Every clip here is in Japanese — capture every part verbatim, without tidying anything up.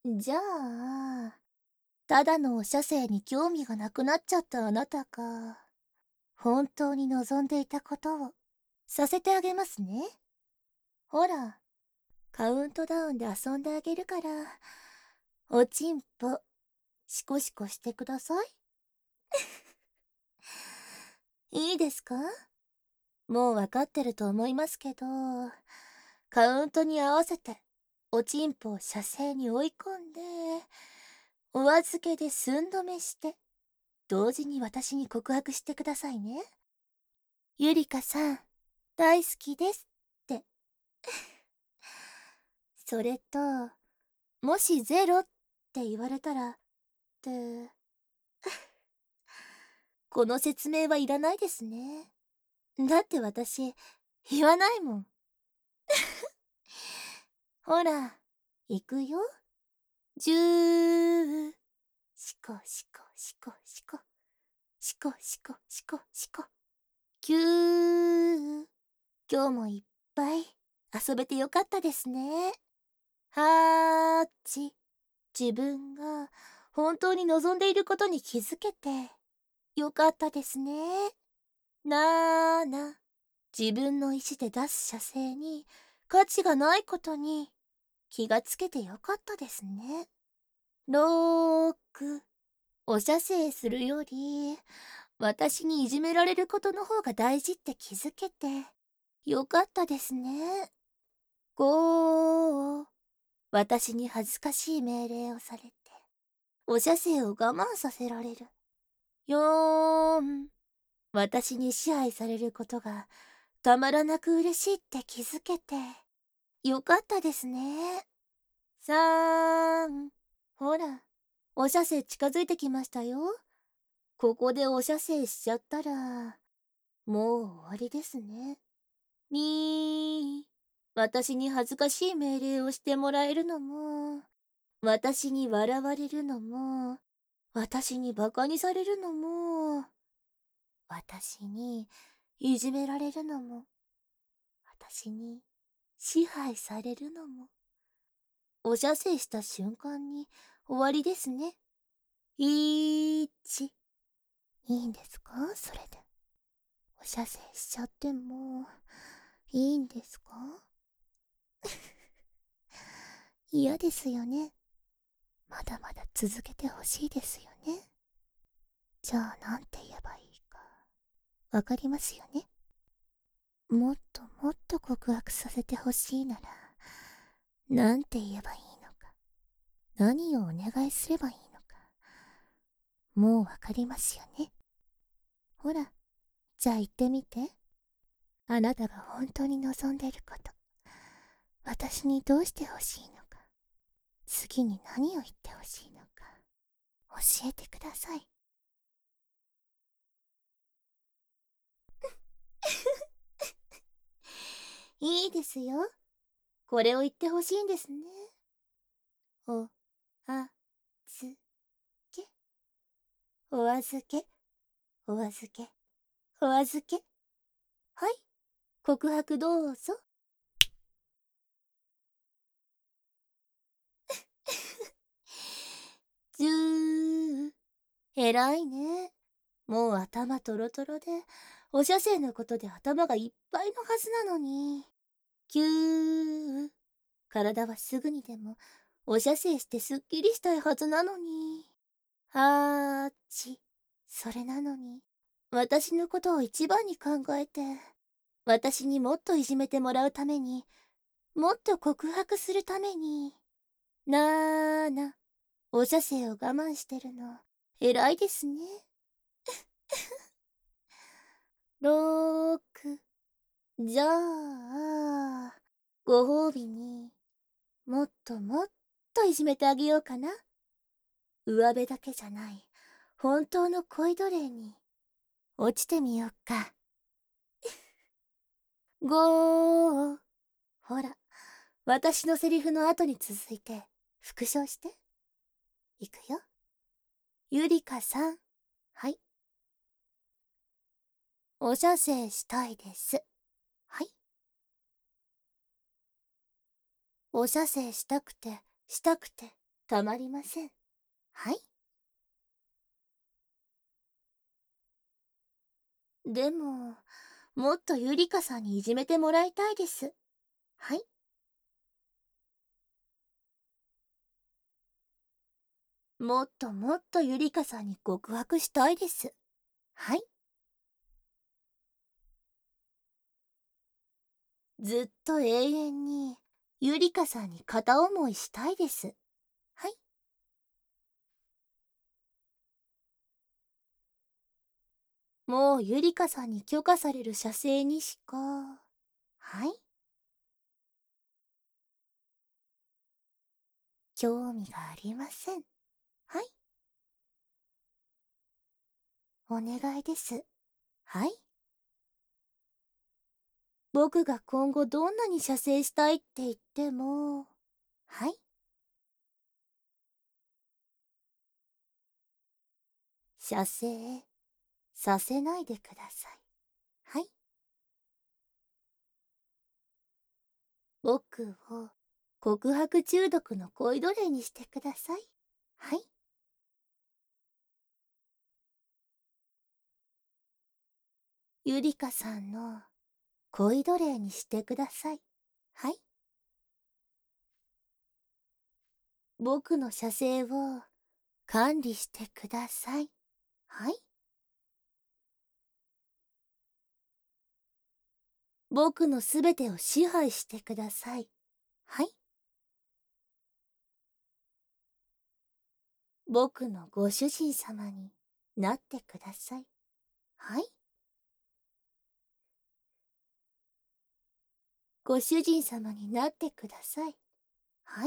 じゃあ、ただのお射精に興味がなくなっちゃったあなたが、本当に望んでいたことをさせてあげますね。ほら、カウントダウンで遊んであげるから、おちんぽ、シコシコしてください。いいですか？もうわかってると思いますけど、カウントに合わせて、おちんぽを射精に追い込んで、お預けで寸止めして、同時に私に告白してくださいね。ゆりかさん、大好きですって。それと、もしゼロって言われたら、って、この説明はいらないですね。だって私、言わないもん。ほら、行くよ。じゅー。しこしこしこしこ。しこしこしこしこ。ぎゅー。今日もいっぱい遊べてよかったですね。はーち。自分が本当に望んでいることに気づけてよかったですね。なーな。自分の意思で出す射精に価値がないことに気がつけてよかったですね。ろーく。お射精するより私にいじめられることの方が大事って気づけてよかったですね。ご。私に恥ずかしい命令をされてお射精を我慢させられる。よん。私に支配されることがたまらなく嬉しいって気づけてよかったですね。さん。ほら、お射精近づいてきましたよ。ここでお射精しちゃったらもう終わりですね。に。私に恥ずかしい命令をしてもらえるのも、私に笑われるのも、私にバカにされるのも、私にいじめられるのも、私に支配されるのも、お射精した瞬間に終わりですね。いち。いいんですかそれで。お射精しちゃっても、いいんですか？嫌ですよね。まだまだ続けてほしいですよね。じゃあなんて言えばいいか、わかりますよね。もっともっと告白させてほしいなら、なんて言えばいいのか、何をお願いすればいいのか、もうわかりますよね。ほら、じゃあ言ってみて。あなたが本当に望んでいること。私にどうしてほしいのか。次に何を言ってほしいのか。教えてください。いいですよ。これを言ってほしいんですね。お、あ、ずけ。お預け。お預け。お預け。はい。告白どうぞ。じゅー。偉いね。もう頭トロトロで、お射精のことで頭がいっぱいのはずなのに。きゅー。体はすぐにでもお射精してすっきりしたいはずなのに。はーち。それなのに、私のことを一番に考えて、私にもっといじめてもらうために、もっと告白するために、なーな、お射精を我慢してるの、偉いですね。ろく。じゃあ、ご褒美に、もっともっといじめてあげようかな。上辺だけじゃない、本当の恋奴隷に、落ちてみようか。ご。ほら、私のセリフの後に続いて、復唱して。いくよ。ゆりかさん。はい。お射精したいです。はい。お射精したくて、したくて、 たまりません。はい。でも、もっとゆりかさんにいじめてもらいたいです。はい。もっともっとゆりかさんに告白したいです。はい。ずっと永遠にゆりかさんに片思いしたいです。はい。もうゆりかさんに許可される射精にしか。はい。興味がありません。はい。お願いです。はい。僕が今後どんなに射精したいって言っても。はい。射精させないでください。はい。僕を告白中毒の恋奴隷にしてください。はい。ゆりかさんの恋奴隷にしてください。はい。僕の射精を管理してください。はい。僕のすべてを支配してください。はい。僕のご主人様になってください。はい。ご主人様になってください。はい。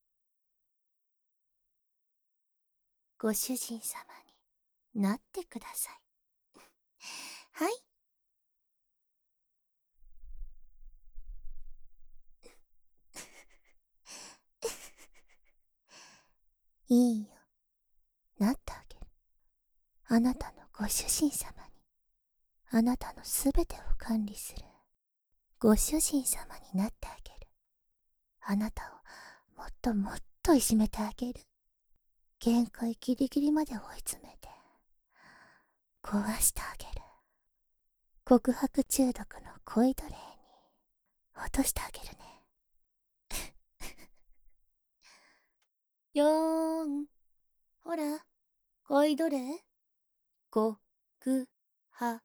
ご主人様になってください。はい。いいよ。なってあげる。あなたのご主人様に、あなたのすべてを管理するご主人様になってあげる。あなたをもっともっといじめてあげる。限界ギリギリまで追い詰めて壊してあげる。告白中毒の恋奴隷に落としてあげるね。よーん。ほら、恋奴隷告白。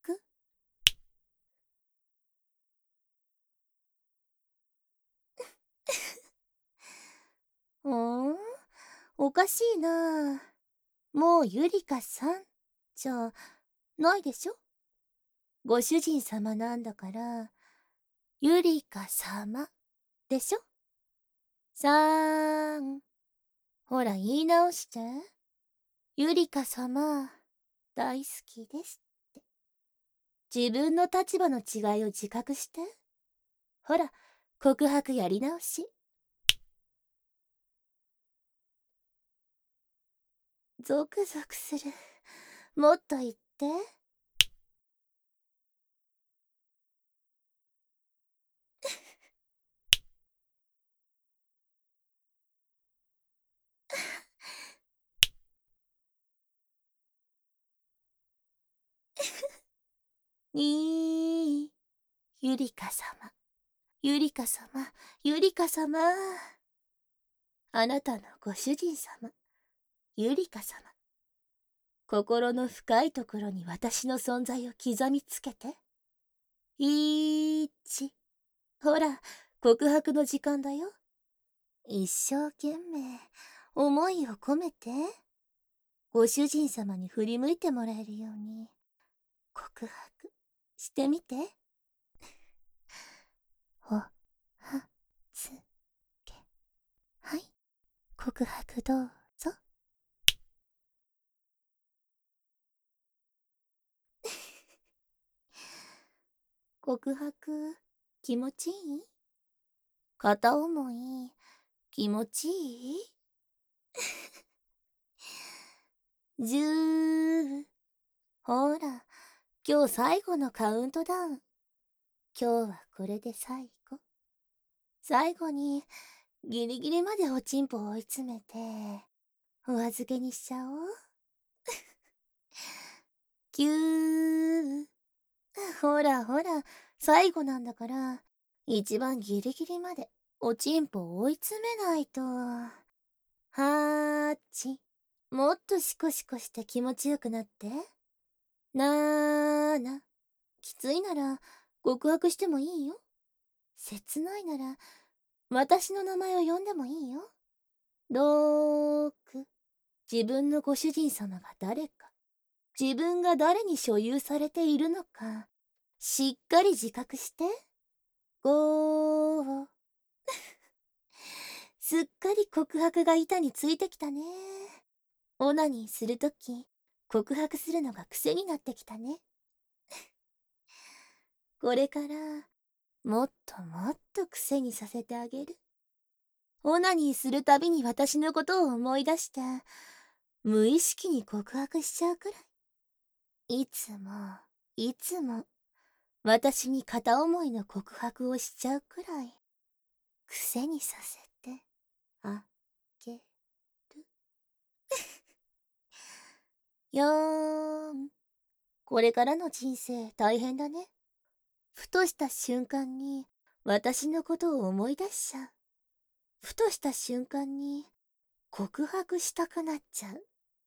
うーん、おかしいな。もうゆりかさんじゃないでしょ。ご主人様なんだから、ゆりか様でしょ。さーん。ほら言い直して。ゆりか様、大好きですって。自分の立場の違いを自覚して。ほら、告白やり直し。ゾクゾクする。もっと言って。にー、ゆりか様、ゆりか様、ゆりか様。あなたのご主人様、ゆりか様。心の深いところに私の存在を刻みつけて。いーち。ほら、告白の時間だよ。一生懸命、思いを込めて。ご主人様に振り向いてもらえるように、告白してみて。お、は、つ、け。はい。告白どうぞ。告白、気持ちいい？片思い、気持ちいい？じゅー。ほら、今日最後のカウントダウン。今日はこれで最後。最後に、 ギリギリまでおちんぽを追い詰めて、お預けにしちゃおう。ぎゅー。ほらほら、最後なんだから、一番ギリギリまでおちんぽを追い詰めないと。はーち。もっとシコシコして気持ちよくなって。なーな。きついなら告白してもいいよ。切ないなら私の名前を呼んでもいいよ。ローク。自分のご主人様が誰か、自分が誰に所有されているのか、しっかり自覚して。ゴー。すっかり告白が板についてきたね。オナニーするとき、告白するのが癖になってきたね。これから、もっともっと癖にさせてあげる。オナニーするたびに私のことを思い出して、無意識に告白しちゃうくらい。いつも、いつも、私に片思いの告白をしちゃうくらい、癖にさせてあげる。よーん。これからの人生大変だね。ふとした瞬間に私のことを思い出しちゃう。ふとした瞬間に告白したくなっちゃう。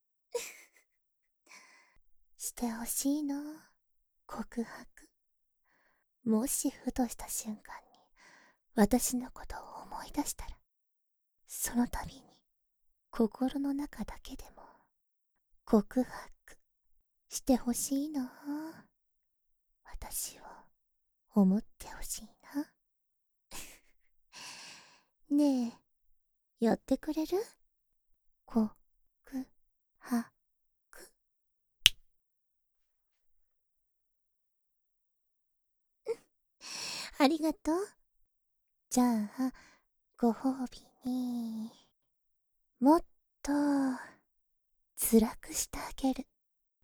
してほしいな、告白。もしふとした瞬間に私のことを思い出したら、その度に心の中だけでも告白してほしいな。私を思ってほしいな。ねえ、やってくれる？告白。ありがとう。じゃあ、ご褒美に、もっと、辛くしてあげる。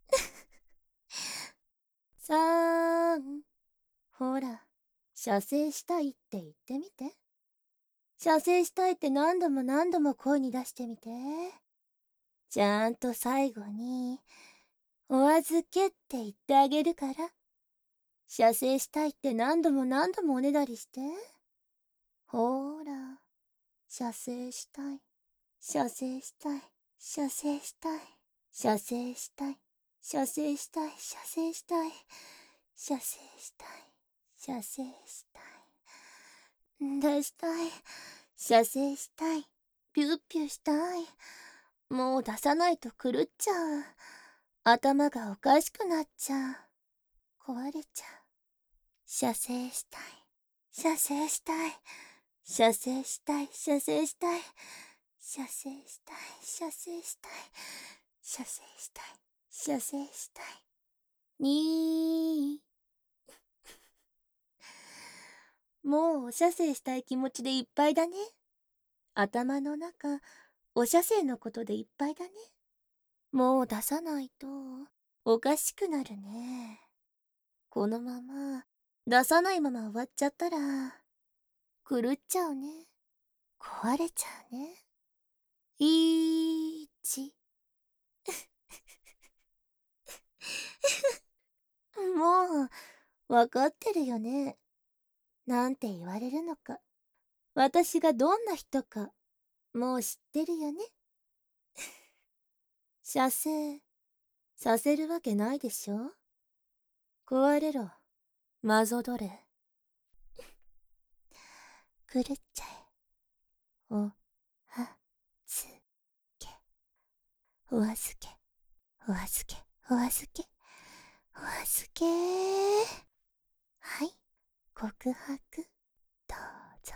さーん。ほら、射精したいって言ってみて。射精したいって何度も何度も声に出してみて。ちゃんと最後に、お預けって言ってあげるから。射精したいって何度も何度もおねだりして。ほーら、射精したい。射精したい。射精したい。射精したい。射精したい。射精したい。射精したい。射精したい。出したい。射精したい。ピュッピュしたい。もう出さないと狂っちゃう。頭がおかしくなっちゃう。壊れちゃう。射精したい。射精したい。射精したい。射精したい。射精したい。射精したい。射精したい。射精したい。にー。もう射精したい気持ちでいっぱいだね。頭の中、お射精のことでいっぱいだね。もう出さないと、おかしくなるね。このまま、出さないまま終わっちゃったら、狂っちゃうね。壊れちゃうね。いーち。もう、わかってるよね。なんて言われるのか。私がどんな人か、もう知ってるよね。射精、させるわけないでしょ。壊れろ、マゾドレ。狂っちゃえ。お、は、つ、け。お預け、お預け、お預け、お預け。はい、告白、どうぞ。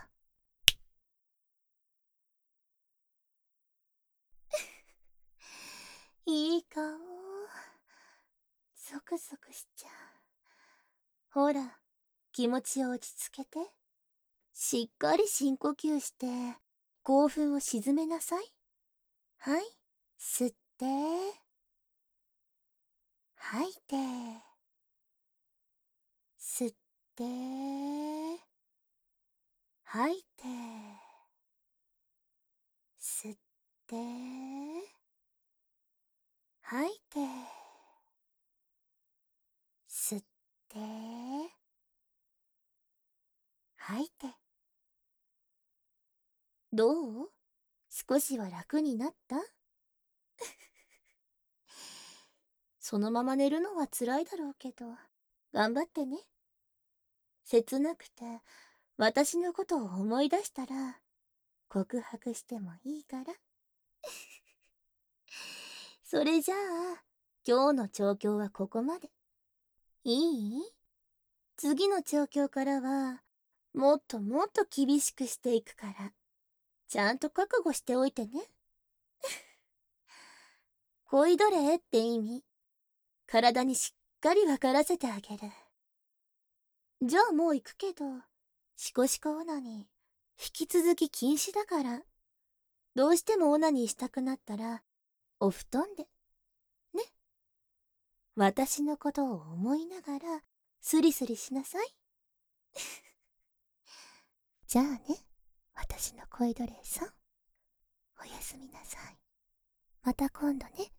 いい顔。ゾクゾクしちゃう。ほら、気持ちを落ち着けて。しっかり深呼吸して、興奮を鎮めなさい。はい、吸って、吐いて、吸って、吐いて。 て、吐いて、吸って、吐いて。どう？少しは楽になった？そのまま寝るのは辛いだろうけど、頑張ってね。切なくて、私のことを思い出したら、告白してもいいから。それじゃあ、今日の調教はここまで。いい？次の調教からは、もっともっと厳しくしていくから、ちゃんと覚悟しておいてね。恋奴隷って意味、体にしっかりわからせてあげる。じゃあもう行くけど、シコシコオナニー、引き続き禁止だから。どうしてもオナニーしたくなったら、お布団で。ね。私のことを思いながら、スリスリしなさい。じゃあね、私の恋奴隷さん。おやすみなさい。また今度ね。